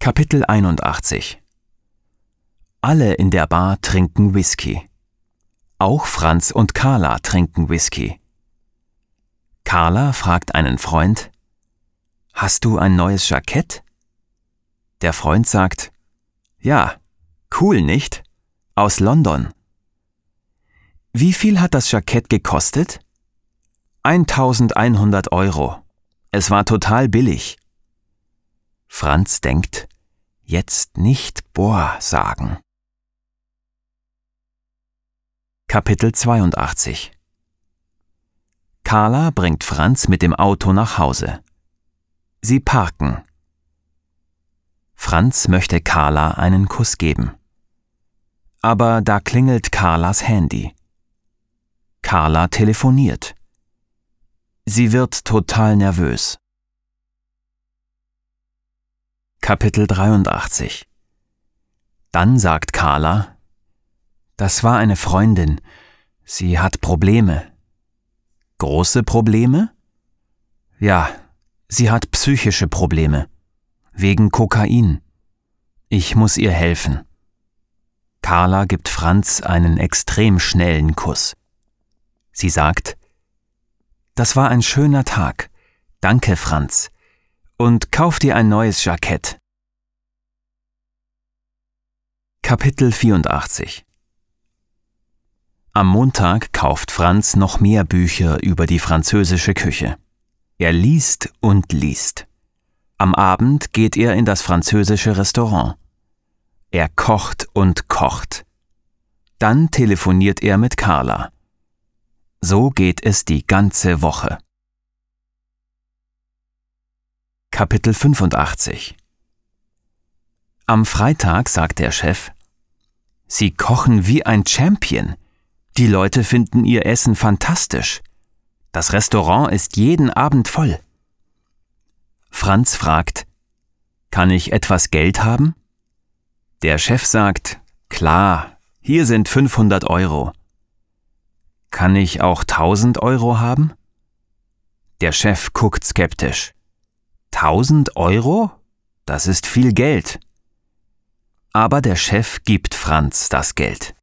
Kapitel 81. Alle in der Bar trinken Whisky. Auch Franz und Carla trinken Whisky. Carla fragt einen Freund: »Hast du ein neues Jackett?« Der Freund sagt: »Ja, cool, nicht? Aus London.« »Wie viel hat das Jackett gekostet?« »1.100 €. Es war total billig.« Franz denkt: Jetzt nicht Boah sagen. Kapitel 82. Carla bringt Franz mit dem Auto nach Hause. Sie parken. Franz möchte Carla einen Kuss geben. Aber da klingelt Carlas Handy. Carla telefoniert. Sie wird total nervös. Kapitel 83. Dann sagt Carla: »Das war eine Freundin. Sie hat Probleme.« »Große Probleme?« »Ja, sie hat psychische Probleme. Wegen Kokain. Ich muss ihr helfen.« Carla gibt Franz einen extrem schnellen Kuss. Sie sagt: »Das war ein schöner Tag. Danke, Franz. Und kauf dir ein neues Jackett.« Kapitel 84. Am Montag kauft Franz noch mehr Bücher über die französische Küche. Er liest und liest. Am Abend geht er in das französische Restaurant. Er kocht und kocht. Dann telefoniert er mit Carla. So geht es die ganze Woche. Kapitel 85. Am Freitag sagt der Chef: »Sie kochen wie ein Champion. Die Leute finden Ihr Essen fantastisch. Das Restaurant ist jeden Abend voll.« Franz fragt: »Kann ich etwas Geld haben?« Der Chef sagt: »Klar, hier sind 500 €. Kann ich auch 1.000 € haben?« Der Chef guckt skeptisch. 1.000 €? Das ist viel Geld. Aber der Chef gibt Franz das Geld.